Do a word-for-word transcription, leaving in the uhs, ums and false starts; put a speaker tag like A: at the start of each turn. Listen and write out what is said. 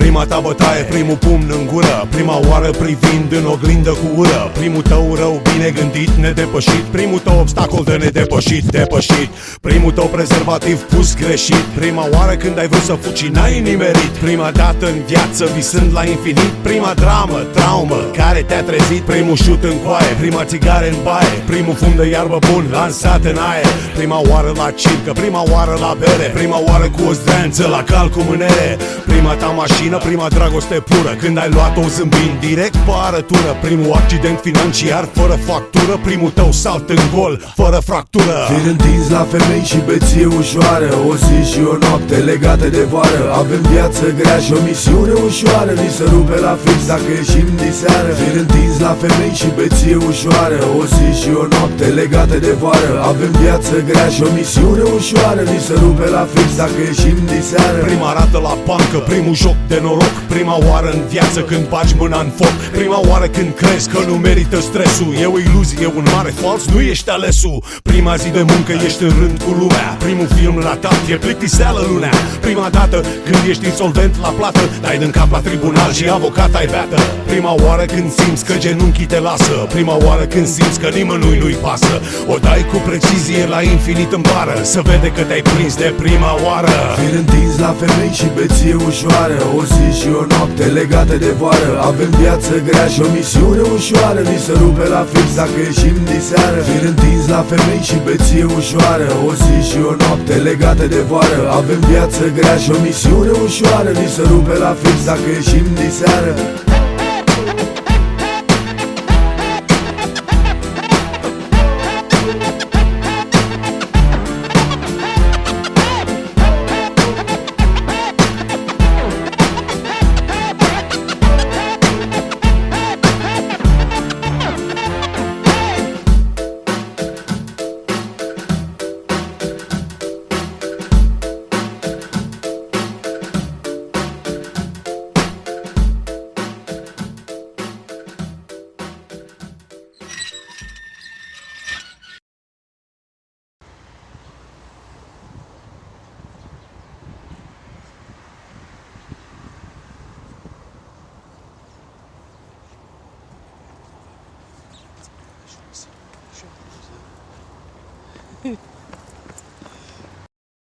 A: Prima ta bătaie, primul pumn în gură, prima oară privind în oglindă cu ură. Primul tău rău bine gândit, nedepășit, primul tău obstacol de nedepășit, depășit. Primul tău prezervativ pus greșit, prima oară când ai vrut să fugi și n-ai nimerit. Prima dată în viață visând la infinit, prima dramă, traumă care te-a trezit. Primul șut în coaie, prima țigare în baie, primul fum de iarbă bun lansat în aer. Prima oară la circă, prima oară la bere, prima oară cu o zdreanță la cal cu mânere. Prima ta mașină, prima dragoste pură, când ai luat-o zâmbind direct pe arătură. Primul accident financiar fără factură, primul tău salt în gol fără fractură.
B: Fir întins la femei și beție ușoară, o zi și o noapte legate de vară. Avem viață grea și o misiune ușoară, ni se rupe la fix dacă ieșim diseară. Fir întins la femei și beție ușoară, o zi și o noapte legate de vară. Avem viață grea și o misiune ușoară, ni se rupe la fix dacă ieșim diseară.
A: Prima rată la bancă, primul joc de noroc, prima oară în viață când bagi mâna în foc. Prima oară când crezi că nu merită stresul, e o iluzie, un mare fals, nu ești alesul. Prima zi de muncă ești în rând cu lumea, primul film ratat e plictiseală lunea. Prima dată când ești insolvent la plată, dai din cap la tribunal și avocat ai beată. Prima oară când simți că genunchii te lasă, prima oară când simți că nimănui nu-i pasă. O dai cu precizie la infinit în bară, să vede că te-ai prins de prima oară.
B: Fir întins la femei și beție ușoară, o zi și o noapte legate de vară. Avem viață grea și o misiune ușoară, ni se rupe la fix dacă ieșim diseară. Fir întins la femei și beție ușoară, o zi și o noapte legate de vară. Avem viață grea și o misiune ușoară, ni se rupe la fix dacă ieșim diseară.
C: Hey.